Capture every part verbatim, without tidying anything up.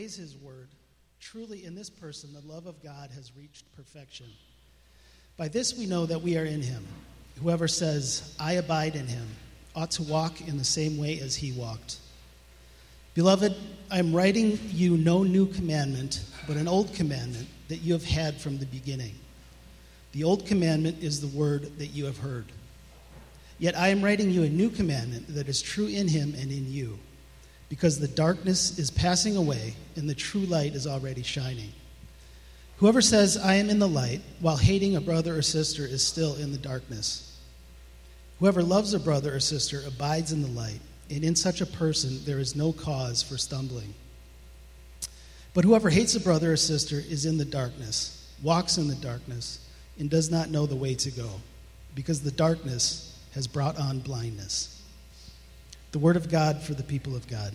Praise his word. Truly in this person the love of God has reached perfection. By this we know that we are in him. Whoever says, I abide in him, ought to walk in the same way as he walked. Beloved, I am writing you no new commandment, but an old commandment that you have had from the beginning. The old commandment is the word that you have heard. Yet I am writing you a new commandment that is true in him and in you, because the darkness is passing away and the true light is already shining. Whoever says, I am in the light, while hating a brother or sister is still in the darkness. Whoever loves a brother or sister abides in the light, and in such a person there is no cause for stumbling. But whoever hates a brother or sister is in the darkness, walks in the darkness, and does not know the way to go, because the darkness has brought on blindness. The word of God for the people of God.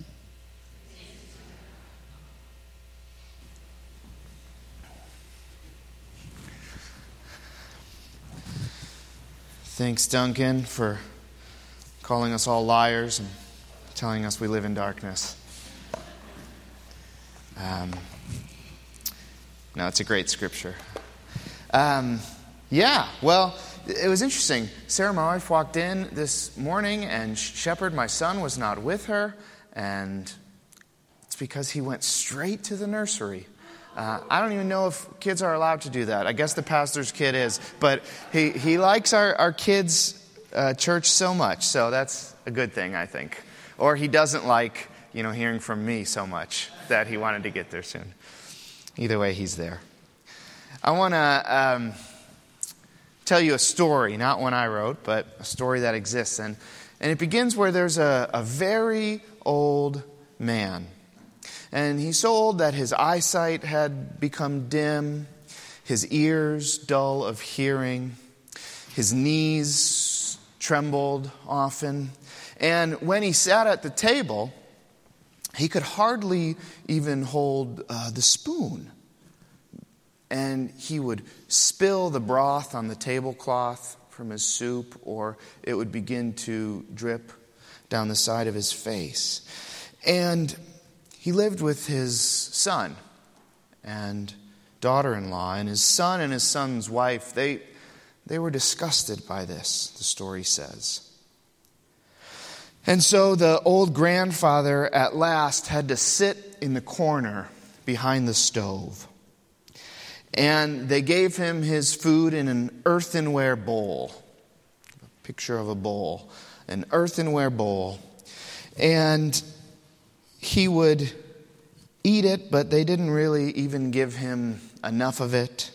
Thanks, Duncan, for calling us all liars and telling us we live in darkness. Um, no, it's a great scripture. Um, yeah, well, it was interesting. Sarah, my wife, walked in this morning, and Shepard, my son, was not with her, and it's because he went straight to the nursery. Uh, I don't even know if kids are allowed to do that. I guess the pastor's kid is. But he, he likes our, our kids' uh, church so much, so that's a good thing, I think. Or he doesn't like, you know, hearing from me so much that he wanted to get there soon. Either way, he's there. I want to um, tell you a story, not one I wrote, but a story that exists. And, and it begins where there's a, a very old man. And he's so old that his eyesight had become dim, his ears dull of hearing, his knees trembled often. And when he sat at the table, he could hardly even hold uh, the spoon. And he would spill the broth on the tablecloth from his soup, or it would begin to drip down the side of his face. And he lived with his son and daughter-in-law, and his son and his son's wife, they, they were disgusted by this, the story says. And so the old grandfather at last had to sit in the corner behind the stove. And they gave him his food in an earthenware bowl. A picture of a bowl. An earthenware bowl. And he would eat it, but they didn't really even give him enough of it.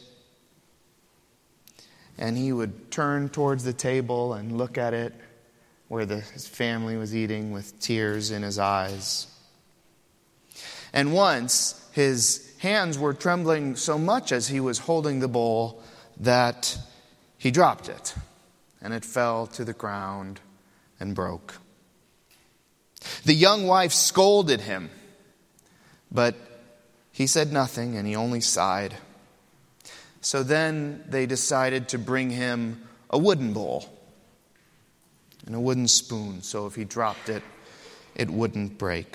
And he would turn towards the table and look at it where the, his family was eating with tears in his eyes. And once his hands were trembling so much as he was holding the bowl that he dropped it, and it fell to the ground and broke. The young wife scolded him, but he said nothing, and he only sighed. So then they decided to bring him a wooden bowl and a wooden spoon, so if he dropped it, it wouldn't break.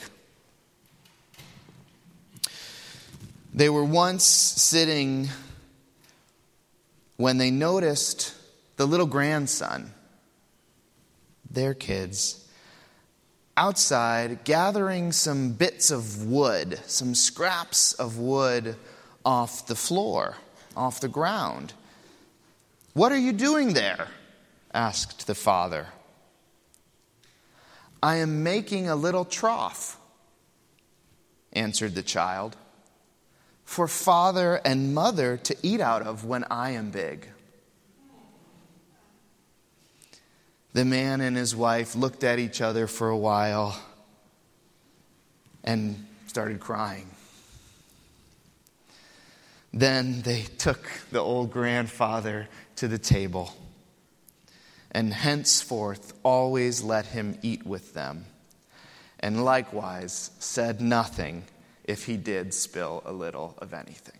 They were once sitting when they noticed the little grandson, their kids, outside gathering some bits of wood, some scraps of wood off the floor, off the ground. "What are you doing there?" asked the father. "I am making a little trough," answered the child, "for father and mother to eat out of when I am big." The man and his wife looked at each other for a while and started crying. Then they took the old grandfather to the table and henceforth always let him eat with them, and likewise said nothing if he did spill a little of anything.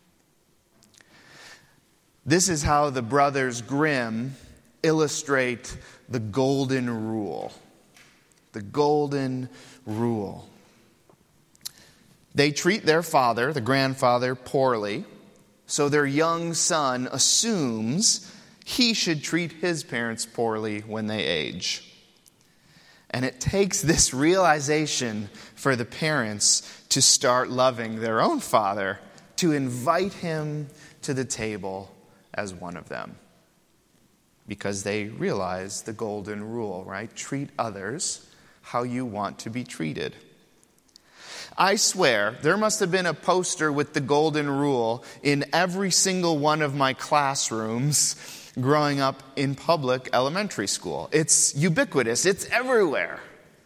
This is how the brothers Grimm illustrate the golden rule. The golden rule. They treat their father, the grandfather, poorly, so their young son assumes he should treat his parents poorly when they age. And it takes this realization for the parents to start loving their own father, to invite him to the table as one of them. Because they realize the golden rule, right? Treat others how you want to be treated. I swear, there must have been a poster with the golden rule in every single one of my classrooms growing up in public elementary school. It's ubiquitous. It's everywhere.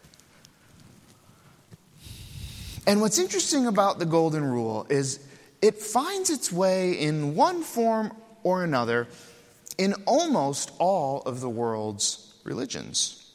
And what's interesting about the golden rule is it finds its way in one form or another in almost all of the world's religions.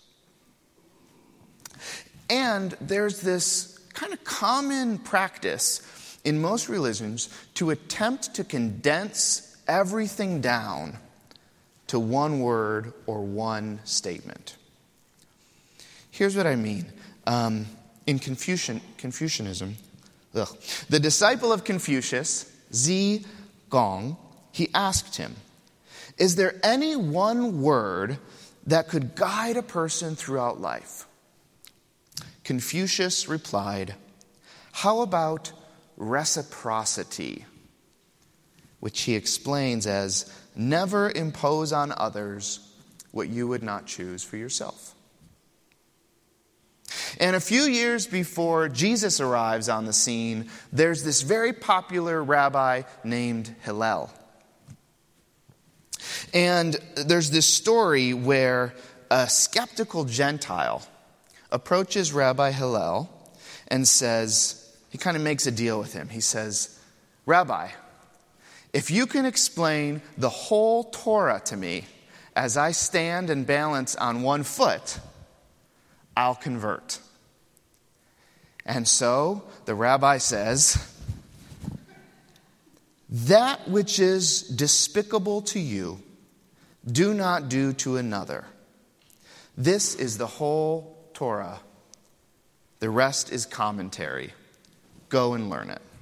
And there's this kind of common practice in most religions to attempt to condense everything down to one word or one statement. Here's what I mean. Um, in Confucian, Confucianism, ugh, the disciple of Confucius, Zi Gong, he asked him, is there any one word that could guide a person throughout life? Confucius replied, how about reciprocity? Which he explains as never impose on others what you would not choose for yourself. And a few years before Jesus arrives on the scene, there's this very popular rabbi named Hillel. And there's this story where a skeptical Gentile approaches Rabbi Hillel and says, he kind of makes a deal with him. He says, Rabbi, if you can explain the whole Torah to me as I stand and balance on one foot, I'll convert. And so the rabbi says, that which is despicable to you, do not do to another. This is the whole Torah. The rest is commentary. Go and learn it.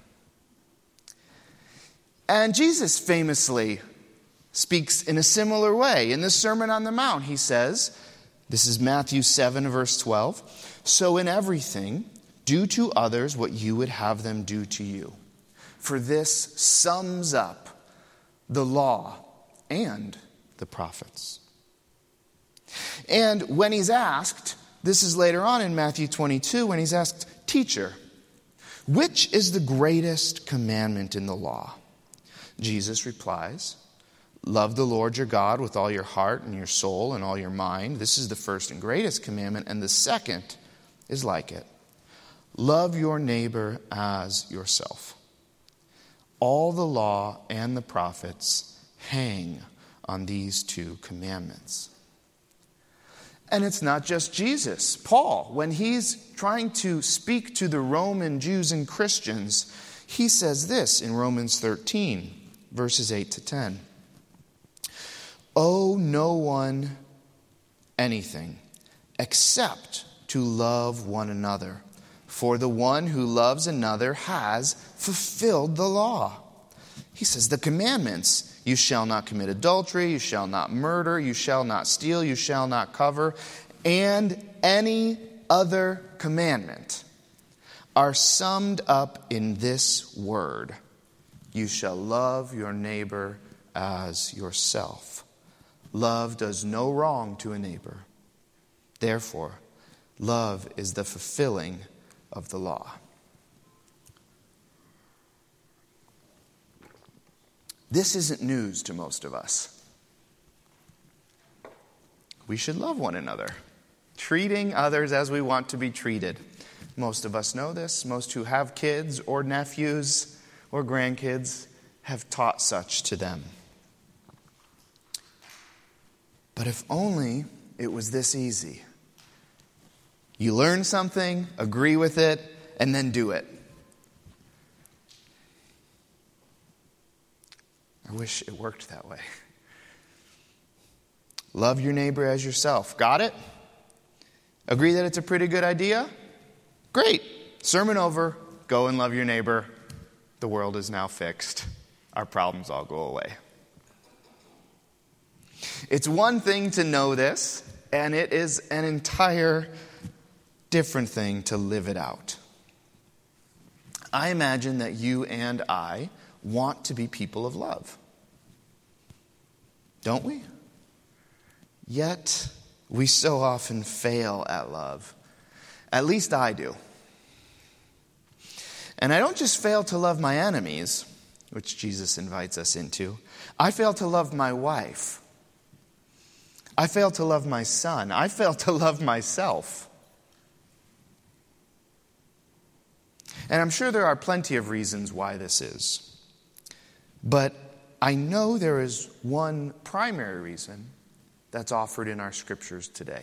And Jesus famously speaks in a similar way. In the Sermon on the Mount, he says, this is Matthew seven, verse twelve, so in everything, do to others what you would have them do to you. For this sums up the law and the prophets. And when he's asked, this is later on in Matthew twenty-two, when he's asked, teacher, which is the greatest commandment in the law? Jesus replies, love the Lord your God with all your heart and your soul and all your mind. This is the first and greatest commandment, and the second is like it. Love your neighbor as yourself. All the law and the prophets hang on these two commandments. And it's not just Jesus. Paul, when he's trying to speak to the Roman Jews and Christians, he says this in Romans thirteen, verses eight to ten. Owe no one anything except to love one another. For the one who loves another has fulfilled the law. He says the commandments, you shall not commit adultery, you shall not murder, you shall not steal, you shall not cover, and any other commandment are summed up in this word. You shall love your neighbor as yourself. Love does no wrong to a neighbor. Therefore, love is the fulfilling of the law. This isn't news to most of us. We should love one another, treating others as we want to be treated. Most of us know this. Most who have kids or nephews or grandkids have taught such to them. But if only it was this easy. You learn something, agree with it, and then do it. I wish it worked that way. Love your neighbor as yourself. Got it? Agree that it's a pretty good idea? Great. Sermon over. go and love your neighbor. The world is now fixed. Our problems all go away. It's one thing to know this, and it is an entire different thing to live it out. I imagine that you and I want to be people of love. Don't we? Yet, we so often fail at love. At least I do. And I don't just fail to love my enemies, which Jesus invites us into. I fail to love my wife. I fail to love my son. I fail to love myself. And I'm sure there are plenty of reasons why this is. But I know there is one primary reason that's offered in our scriptures today.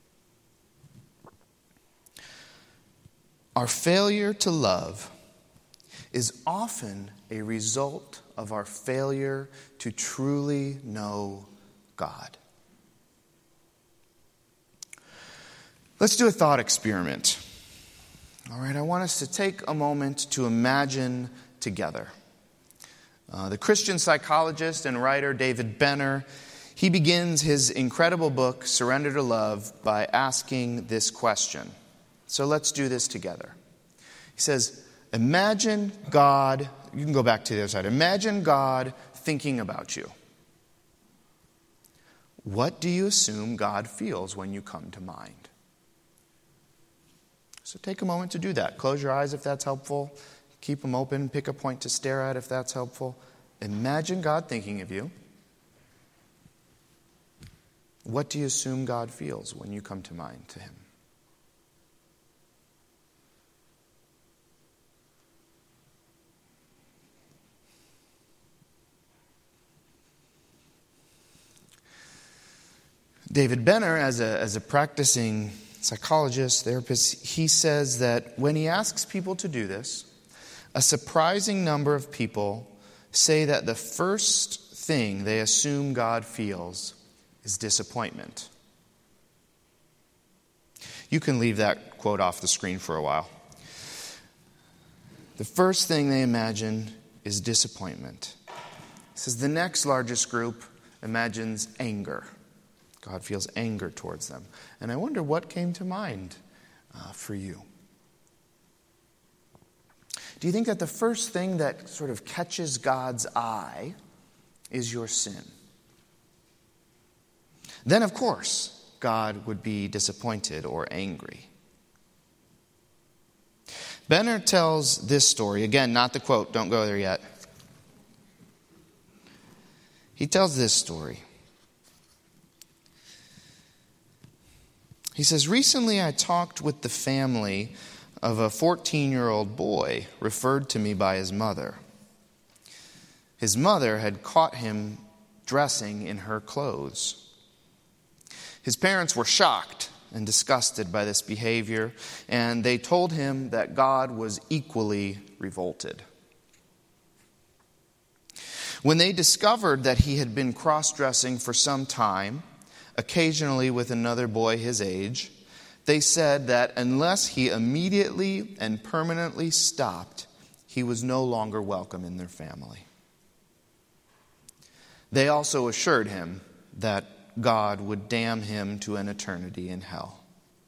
Our failure to love is often a result of our failure to truly know God. Let's do a thought experiment. All right, I want us to take a moment to imagine together. Uh, the Christian psychologist and writer David Benner, he begins his incredible book, Surrender to Love, by asking this question. So let's do this together. He says, imagine God, you can go back to the other side. Imagine God thinking about you. What do you assume God feels when you come to mind? So take a moment to do that. Close your eyes if that's helpful. Keep them open. Pick a point to stare at if that's helpful. Imagine God thinking of you. What do you assume God feels when you come to mind to him? David Benner, as a, as a practicing psychologist, therapist, he says that when he asks people to do this, a surprising number of people say that the first thing they assume God feels is disappointment. You can leave that quote off the screen for a while. The first thing they imagine is disappointment. He says the next largest group imagines anger. God feels anger towards them. And I wonder what came to mind uh, for you. Do you think that the first thing that sort of catches God's eye is your sin? Then, of course, God would be disappointed or angry. Benner tells this story. Again, not the quote. Don't go there yet. He tells this story. He says, recently I talked with the family of a fourteen-year-old boy referred to me by his mother. His mother had caught him dressing in her clothes. His parents were shocked and disgusted by this behavior, and they told him that God was equally revolted. When they discovered that he had been cross-dressing for some time, occasionally with another boy his age, they said that unless he immediately and permanently stopped, he was no longer welcome in their family. They also assured him that God would damn him to an eternity in hell.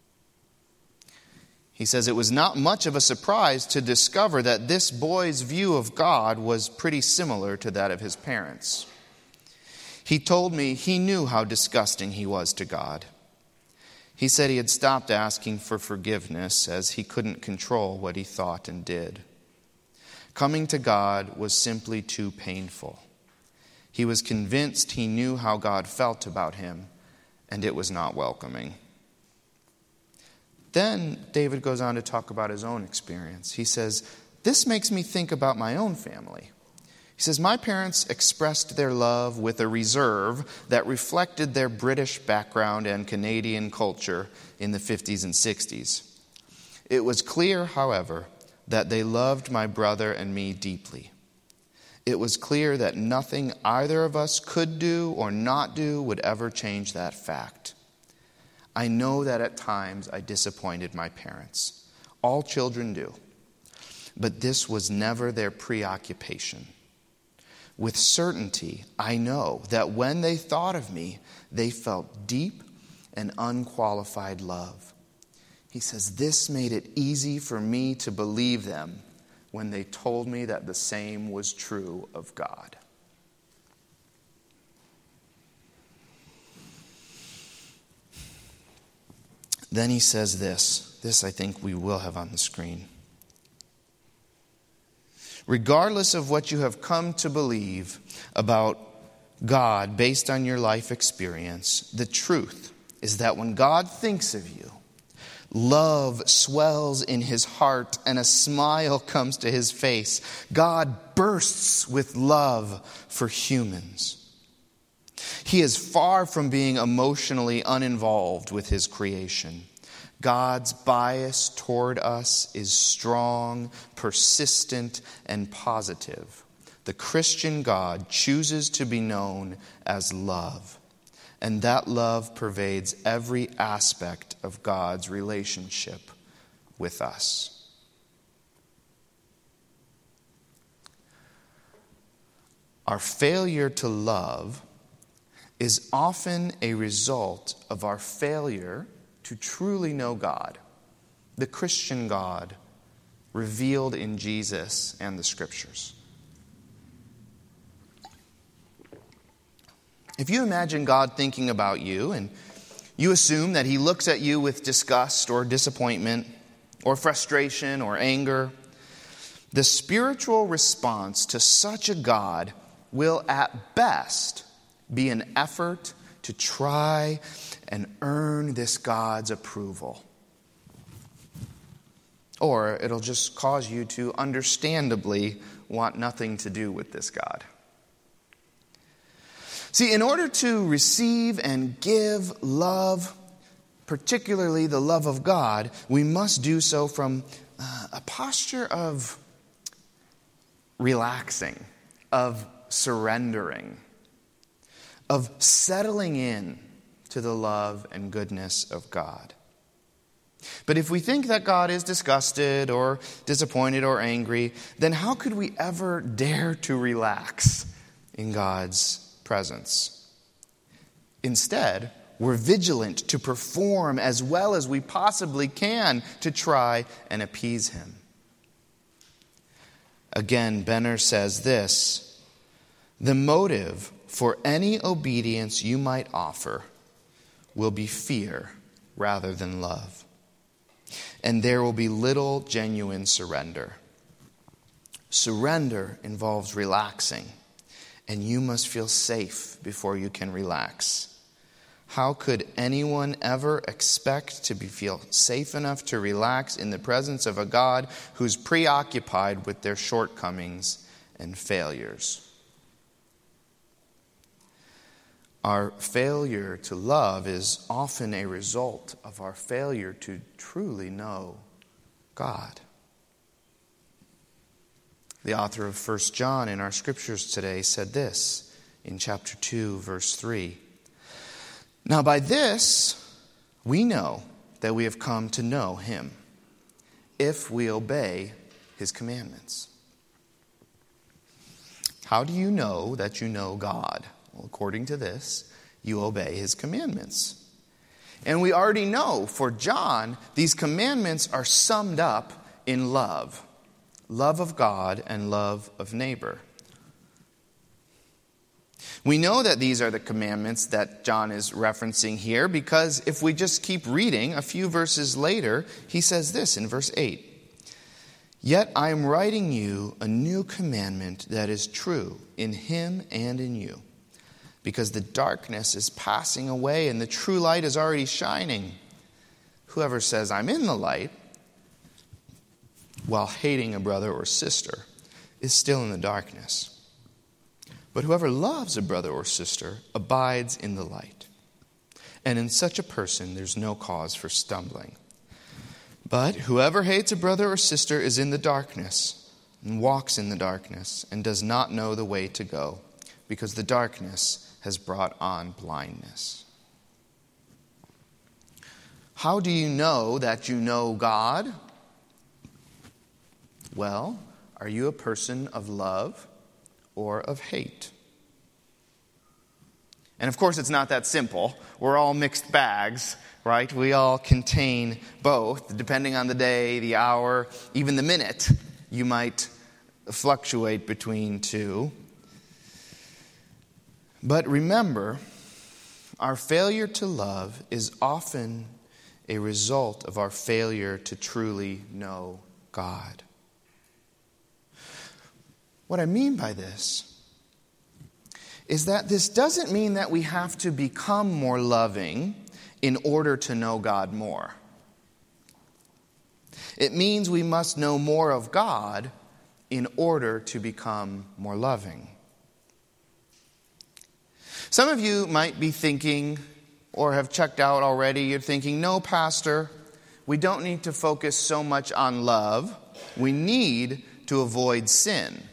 He says it was not much of a surprise to discover that this boy's view of God was pretty similar to that of his parents. He told me he knew how disgusting he was to God. He said he had stopped asking for forgiveness as he couldn't control what he thought and did. Coming to God was simply too painful. He was convinced he knew how God felt about him, and it was not welcoming. Then David goes on to talk about his own experience. He says, this makes me think about my own family. He says, my parents expressed their love with a reserve that reflected their British background and Canadian culture in the fifties and sixties. It was clear, however, that they loved my brother and me deeply. It was clear that nothing either of us could do or not do would ever change that fact. I know that at times I disappointed my parents. All children do. but this was never their preoccupation. With certainty, I know that when they thought of me, they felt deep and unqualified love. He says, this made it easy for me to believe them when they told me that the same was true of God. Then he says this. This I think we will have on the screen. Regardless of what you have come to believe about God based on your life experience, the truth is that when God thinks of you, love swells in his heart and a smile comes to his face. God bursts with love for humans. He is far from being emotionally uninvolved with his creation. God's bias toward us is strong, persistent, and positive. The Christian God chooses to be known as love, and that love pervades every aspect of God's relationship with us. Our failure to love is often a result of our failure to truly know God, the Christian God revealed in Jesus and the Scriptures. If you imagine God thinking about you and you assume that he looks at you with disgust or disappointment or frustration or anger, the spiritual response to such a God will at best be an effort to try and earn this God's approval. Or it'll just cause you to understandably want nothing to do with this God. See, in order to receive and give love, particularly the love of God, we must do so from uh, a posture of relaxing, of surrendering, of settling in to the love and goodness of God. But if we think that God is disgusted or disappointed or angry, then how could we ever dare to relax in God's presence? Instead, we're vigilant to perform as well as we possibly can to try and appease him. Again, Benner says this: the motive for any obedience you might offer will be fear rather than love. And there will be little genuine surrender. Surrender involves relaxing, and you must feel safe before you can relax. How could anyone ever expect to be feel safe enough to relax in the presence of a God who's preoccupied with their shortcomings and failures? Our failure to love is often a result of our failure to truly know God. The author of First John in our scriptures today said this in chapter two, verse three. Now by this we know that we have come to know him, if we obey his commandments. How do you know that you know God? Well, according to this, you obey his commandments. And we already know, for John, these commandments are summed up in love. Love of God and love of neighbor. We know that these are the commandments that John is referencing here because if we just keep reading, a few verses later, he says this in verse eight. Yet I am writing you a new commandment that is true in him and in you. Because the darkness is passing away and the true light is already shining. Whoever says, I'm in the light, while hating a brother or sister, is still in the darkness. But whoever loves a brother or sister abides in the light. And in such a person there's no cause for stumbling. But whoever hates a brother or sister is in the darkness, and walks in the darkness, and does not know the way to go, because the darkness has brought on blindness. How do you know that you know God? Well, are you a person of love or of hate? And of course, it's not that simple. We're all mixed bags, right? We all contain both. Depending on the day, the hour, even the minute, you might fluctuate between two. But remember, our failure to love is often a result of our failure to truly know God. What I mean by this is that this doesn't mean that we have to become more loving in order to know God more. It means we must know more of God in order to become more loving. Some of you might be thinking, or have checked out already, you're thinking, no, Pastor, we don't need to focus so much on love. We need to avoid sin.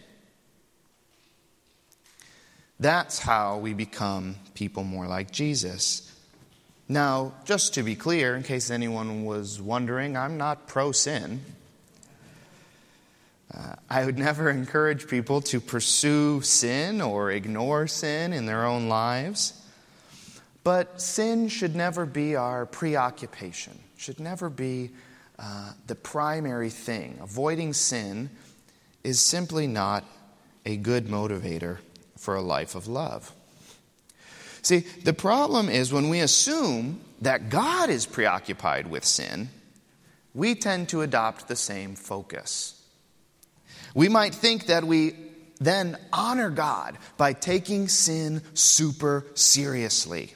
That's how we become people more like Jesus. Now, just to be clear, in case anyone was wondering, I'm not pro-sin. Uh, I would never encourage people to pursue sin or ignore sin in their own lives. But sin should never be our preoccupation, should never be uh, the primary thing. Avoiding sin is simply not a good motivator for a life of love. See, the problem is when we assume that God is preoccupied with sin, we tend to adopt the same focus. We might think that we then honor God by taking sin super seriously.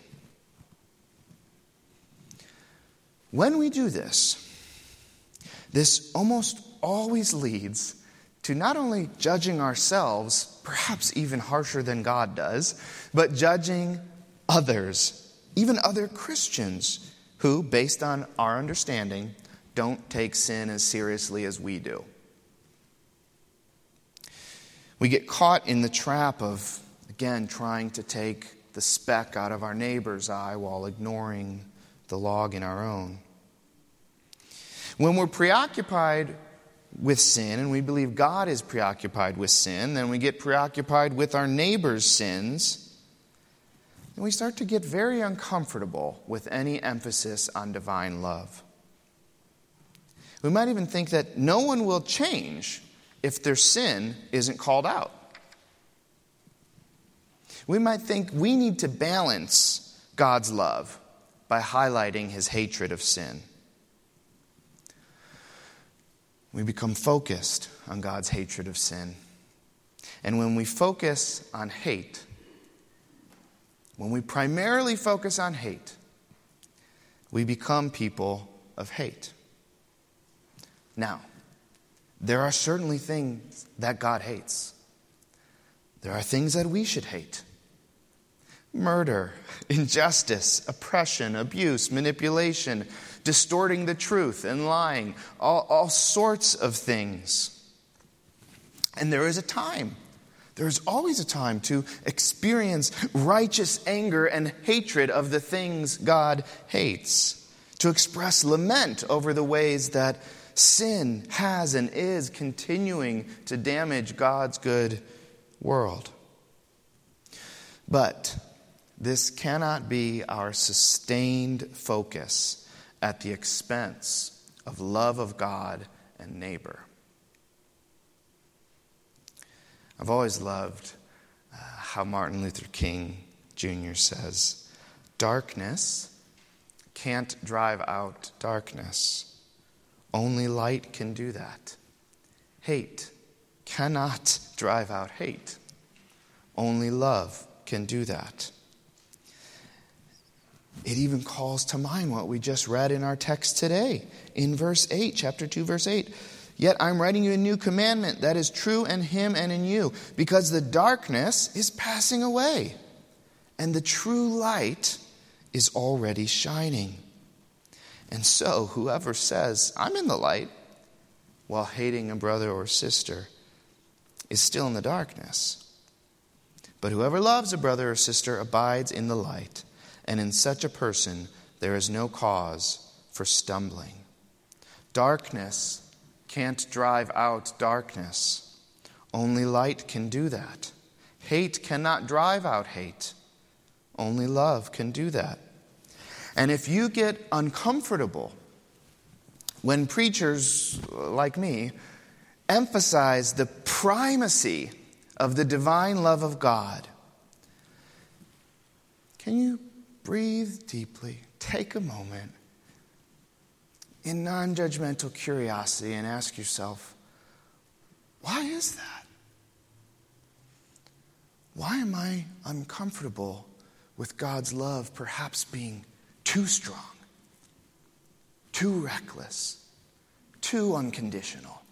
When we do this, this almost always leads to not only judging ourselves, perhaps even harsher than God does, but judging others, even other Christians, who, based on our understanding, don't take sin as seriously as we do. We get caught in the trap of, again, trying to take the speck out of our neighbor's eye while ignoring the log in our own. When we're preoccupied with sin, and we believe God is preoccupied with sin, then we get preoccupied with our neighbor's sins, and we start to get very uncomfortable with any emphasis on divine love. We might even think that no one will change if their sin isn't called out. We might think we need to balance God's love by highlighting his hatred of sin. We become focused on God's hatred of sin. And when we focus on hate, when we primarily focus on hate, we become people of hate. Now, there are certainly things that God hates. There are things that we should hate. Murder, injustice, oppression, abuse, manipulation, distorting the truth and lying, all, all sorts of things. And there is a time, there is always a time to experience righteous anger and hatred of the things God hates, to express lament over the ways that sin has and is continuing to damage God's good world. But this cannot be our sustained focus at the expense of love of God and neighbor. I've always loved uh, how Martin Luther King Junior says, darkness can't drive out darkness. Only light can do that. Hate cannot drive out hate. Only love can do that. It even calls to mind what we just read in our text today, in verse eight, chapter two, verse eight. Yet I'm writing you a new commandment that is true in him and in you, because the darkness is passing away, and the true light is already shining. And so whoever says, I'm in the light, while hating a brother or sister, is still in the darkness. But whoever loves a brother or sister abides in the light, and in such a person there is no cause for stumbling. Darkness can't drive out darkness. Only light can do that. Hate cannot drive out hate. Only love can do that. And if you get uncomfortable when preachers like me emphasize the primacy of the divine love of God, can you breathe deeply, take a moment in non-judgmental curiosity and ask yourself, why is that? Why am I uncomfortable with God's love perhaps being too strong, too reckless, too unconditional?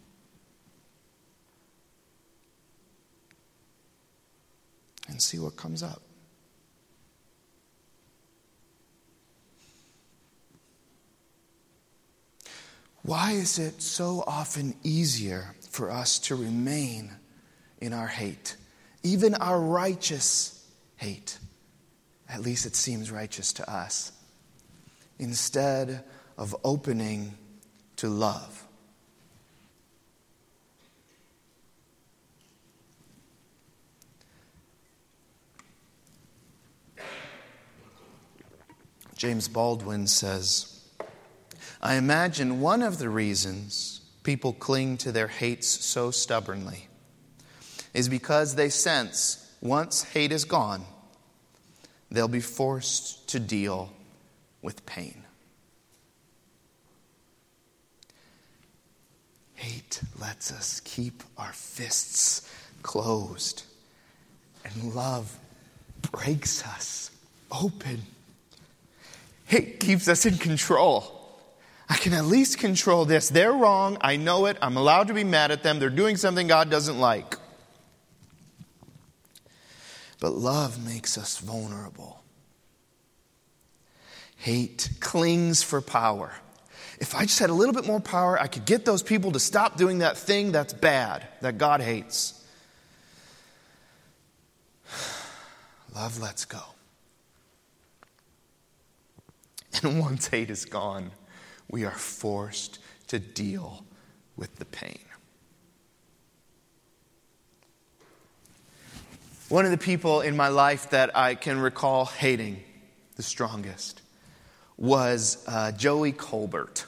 And see what comes up. Why is it so often easier for us to remain in our hate, even our righteous hate? At least it seems righteous to us, instead of opening to love. James Baldwin says, I imagine one of the reasons people cling to their hates so stubbornly is because they sense once hate is gone, they'll be forced to deal with pain. Hate lets us keep our fists closed, and love breaks us open. Hate keeps us in control. I can at least control this. They're wrong. I know it. I'm allowed to be mad at them. They're doing something God doesn't like. But love makes us vulnerable. Hate clings for power. If I just had a little bit more power, I could get those people to stop doing that thing that's bad, that God hates. Love lets go. And once hate is gone, we are forced to deal with the pain. One of the people in my life that I can recall hating the strongest was uh, Joey Colbert.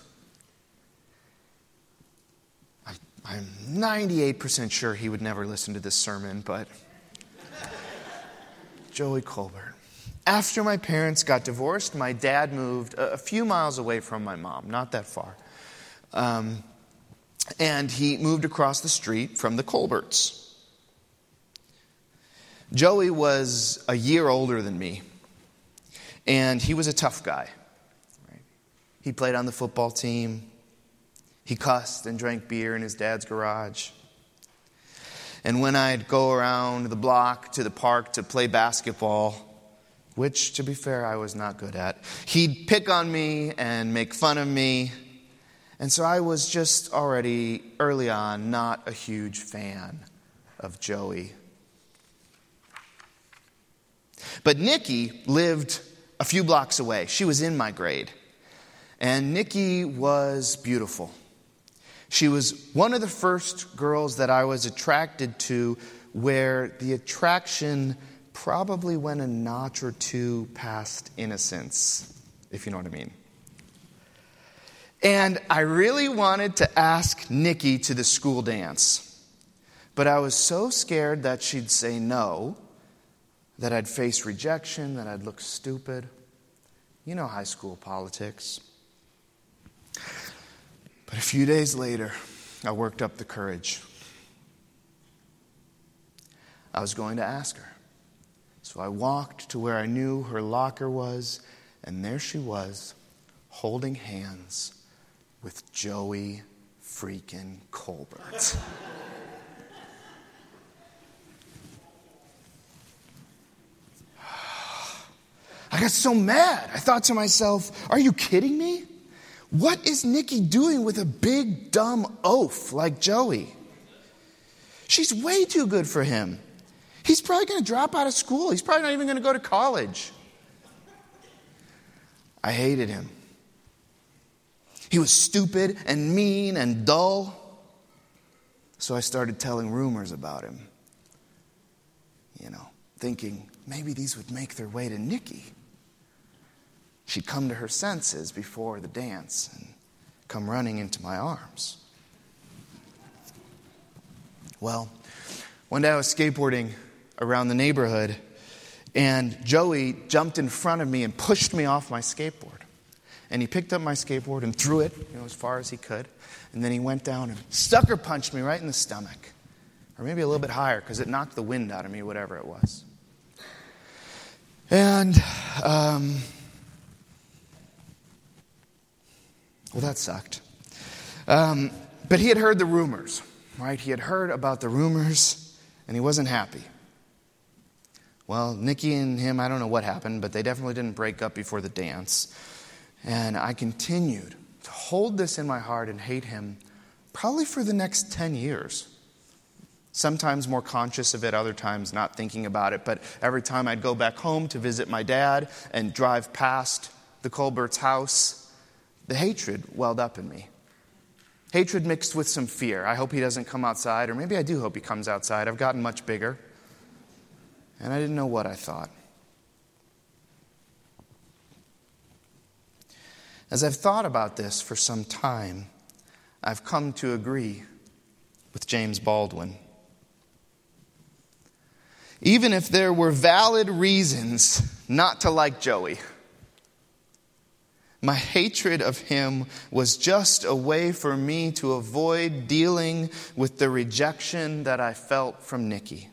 I, I'm ninety-eight percent sure he would never listen to this sermon, but Joey Colbert. After my parents got divorced, my dad moved a few miles away from my mom, not that far. Um, and he moved across the street from the Colberts. Joey was a year older than me, and he was a tough guy. Right? He played on the football team. He cussed and drank beer in his dad's garage. And when I'd go around the block to the park to play basketball, which, to be fair, I was not good at, he'd pick on me and make fun of me. And so I was just already, early on, not a huge fan of Joey. But Nikki lived a few blocks away. She was in my grade. And Nikki was beautiful. She was one of the first girls that I was attracted to where the attraction probably went a notch or two past innocence, if you know what I mean. And I really wanted to ask Nikki to the school dance, but I was so scared that she'd say no, that I'd face rejection, that I'd look stupid. You know high school politics. But a few days later, I worked up the courage. I was going to ask her. So I walked to where I knew her locker was, and there she was, holding hands with Joey freaking Colbert. I got so mad. I thought to myself, are you kidding me? What is Nikki doing with a big, dumb oaf like Joey? She's way too good for him. He's probably going to drop out of school. He's probably not even going to go to college. I hated him. He was stupid and mean and dull. So I started telling rumors about him, you know, thinking maybe these would make their way to Nikki. She'd come to her senses before the dance and come running into my arms. Well, one day I was skateboarding around the neighborhood, and Joey jumped in front of me and pushed me off my skateboard. And he picked up my skateboard and threw it, you know, as far as he could. And then he went down and sucker punched me right in the stomach. Or maybe a little bit higher, because it knocked the wind out of me, whatever it was. And, um, well, that sucked. Um, but he had heard the rumors. Right? He had heard about the rumors, and he wasn't happy. Well, Nikki and him, I don't know what happened, but they definitely didn't break up before the dance. And I continued to hold this in my heart and hate him probably for the next ten years. Sometimes more conscious of it, other times not thinking about it. But every time I'd go back home to visit my dad and drive past the Colbert's house, the hatred welled up in me. Hatred mixed with some fear. I hope he doesn't come outside, or maybe I do hope he comes outside. I've gotten much bigger, and I didn't know what I thought. As I've thought about this for some time, I've come to agree with James Baldwin. Even if there were valid reasons not to like Joey, my hatred of him was just a way for me to avoid dealing with the rejection that I felt from Nikki.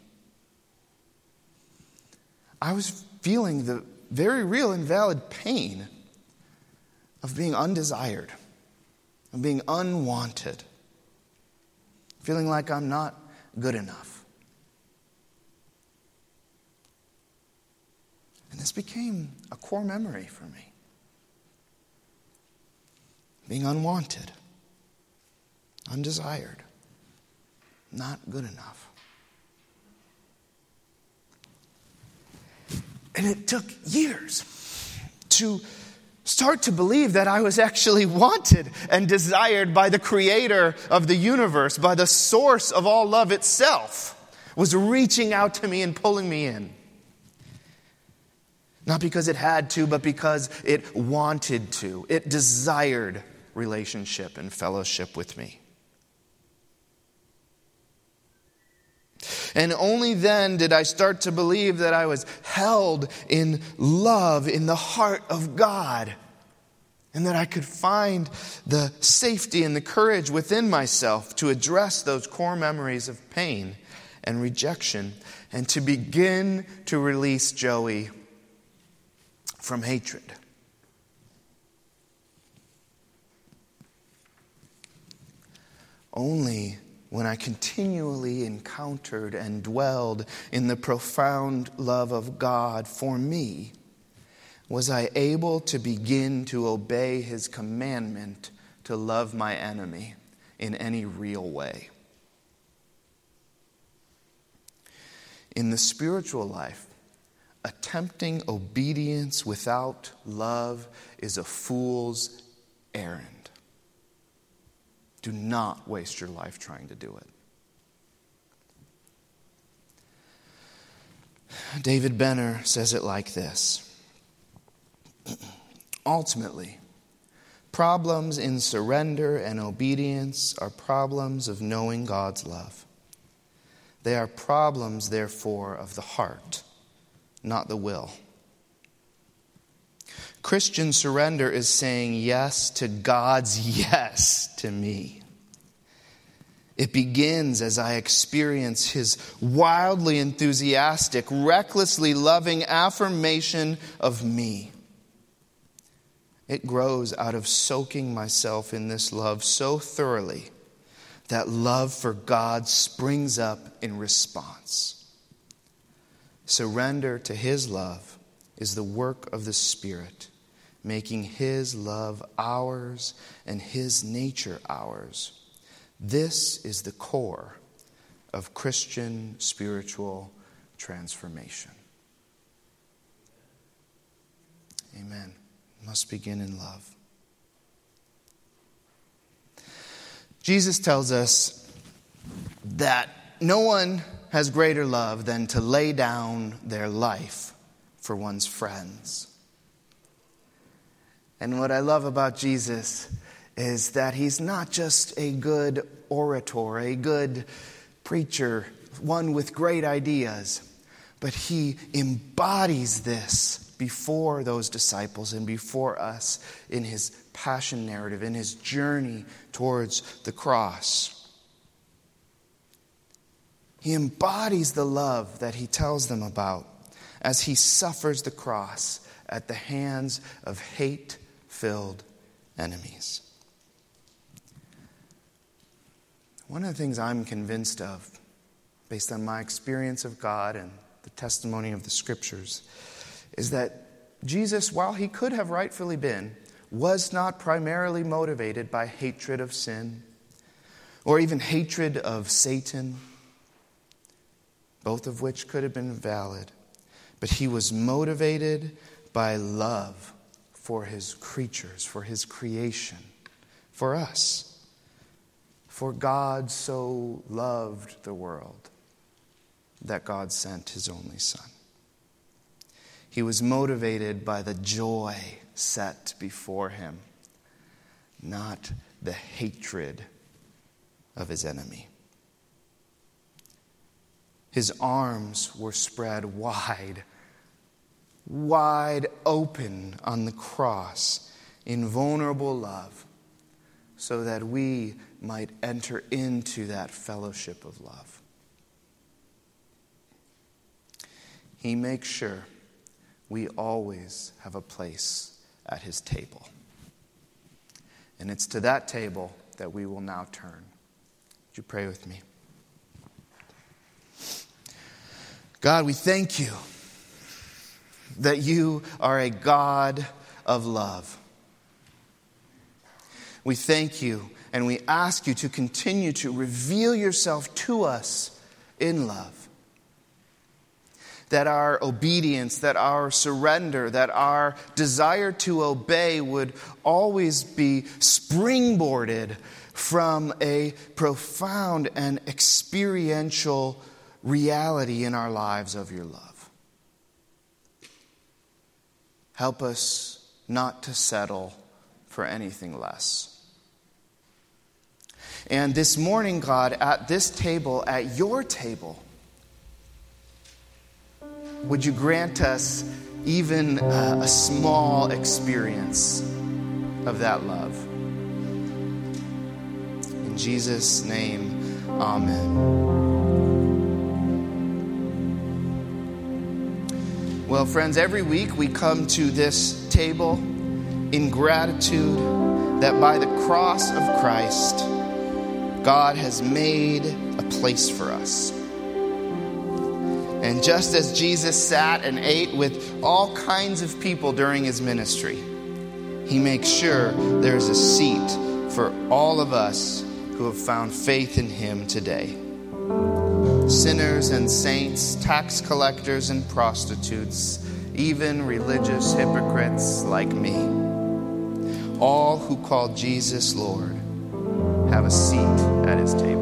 I was feeling the very real and valid pain of being undesired, of being unwanted, feeling like I'm not good enough. And this became a core memory for me. Being unwanted, undesired, not good enough. And it took years to start to believe that I was actually wanted and desired by the creator of the universe, by the source of all love itself, was reaching out to me and pulling me in. Not because it had to, but because it wanted to. It desired relationship and fellowship with me. And only then did I start to believe that I was held in love in the heart of God, and that I could find the safety and the courage within myself to address those core memories of pain and rejection, and to begin to release Joey from hatred. Only when I continually encountered and dwelled in the profound love of God for me was I able to begin to obey his commandment to love my enemy in any real way. In the spiritual life, attempting obedience without love is a fool's errand. Do not waste your life trying to do it. David Benner says it like this. Ultimately, problems in surrender and obedience are problems of knowing God's love. They are problems, therefore, of the heart, not the will. Christian surrender is saying yes to God's yes to me. It begins as I experience his wildly enthusiastic, recklessly loving affirmation of me. It grows out of soaking myself in this love so thoroughly that love for God springs up in response. Surrender to his love is the work of the Spirit, making his love ours and his nature ours. This is the core of Christian spiritual transformation. Amen. Must begin in love. Jesus tells us that no one has greater love than to lay down their life for one's friends. And what I love about Jesus is that he's not just a good orator, a good preacher, one with great ideas, but he embodies this before those disciples and before us in his passion narrative, in his journey towards the cross. He embodies the love that he tells them about as he suffers the cross at the hands of hate-filled enemies. One of the things I'm convinced of, based on my experience of God and the testimony of the Scriptures, is that Jesus, while he could have rightfully been, was not primarily motivated by hatred of sin or even hatred of Satan, both of which could have been valid. But he was motivated by love for his creatures, for his creation, for us. For God so loved the world that God sent his only Son. He was motivated by the joy set before him, not the hatred of his enemy. His arms were spread wide, wide open on the cross in vulnerable love, so that we might enter into that fellowship of love. He makes sure we always have a place at his table. And it's to that table that we will now turn. Would you pray with me? God, we thank you that you are a God of love. We thank you and we ask you to continue to reveal yourself to us in love. That our obedience, that our surrender, that our desire to obey would always be springboarded from a profound and experiential reality in our lives of your love. Help us not to settle for anything less. And this morning, God, at this table, at your table, would you grant us even uh, a small experience of that love? In Jesus' name, amen. Well, friends, every week we come to this table in gratitude that by the cross of Christ, God has made a place for us. And just as Jesus sat and ate with all kinds of people during his ministry, he makes sure there's a seat for all of us who have found faith in him today. Sinners and saints, tax collectors and prostitutes, even religious hypocrites like me. All who call Jesus Lord have a seat at his table.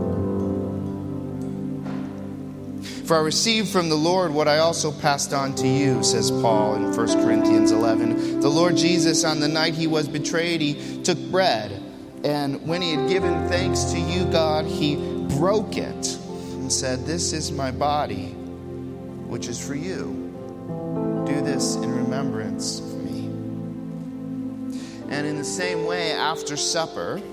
For I received from the Lord what I also passed on to you, says Paul in First Corinthians eleven. The Lord Jesus, on the night he was betrayed, he took bread. And when he had given thanks to you, God, he broke it and said, "This is my body, which is for you. Do this in remembrance of me." And in the same way, after supper,